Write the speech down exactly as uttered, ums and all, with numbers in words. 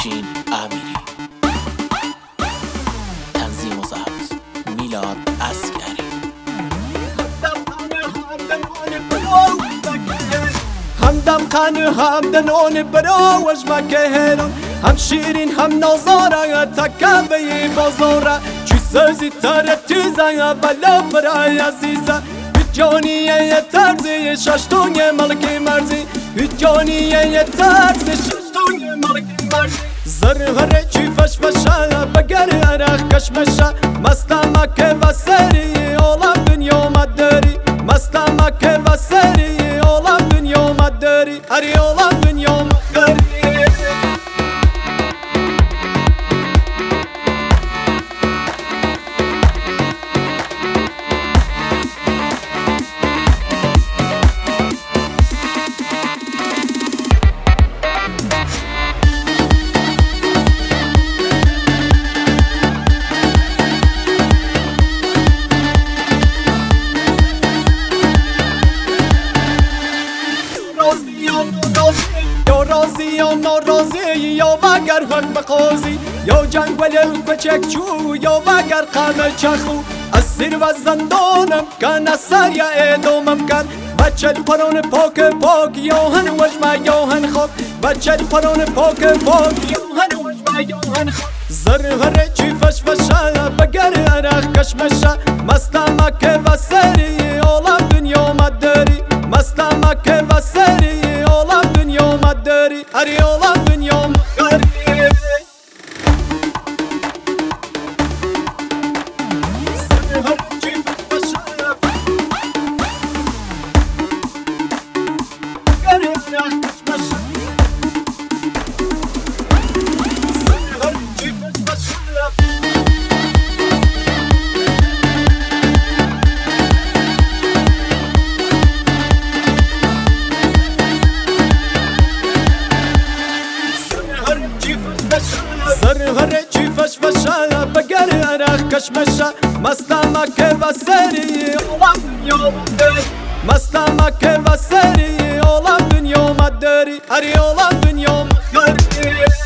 افشین امیری، تنظیم و ضبط میلاد عسکری. همدم قانه همدن اون برا وجمه که هرون هم شیرین هم نازاره تکبه بازاره چی سرزی تره تیزه ولا فرای عزیزه جانیه ترزی ششتونی ملکی مرزی جانیه ترزی ششتونی ملکی مرزی زرهره چی فش فشه بگر عرق کشمشه مستمک و سری اولم دنیا مداری مستمک و سری اولم دنیا مداری هری اولم دنیا مداری یا راضی یا ناراضی یا وگر حق بقاضی یا جنگل کوچک چو یا وگر قمه چخو اسیر و زندانم کن اثر یا اعدامم کن بچه قرآن پاک پاک یا هن وجمه یا هن خواب بچه قرآن پاک پاک یا هن وجمه یا هن خواب زرهره چی فش فشه بگر عرق کشمشه مستمک و سری اولم دنیا مداری مستمک و سری اولم دنیا مداری هری اولم دنیا مداری زرهره چی فش فشه بگر عرق کشمشه مستمک و سری اولم دنیا مداری مستمک و سری اولم دنیا مداری هری اولم دنیا مداری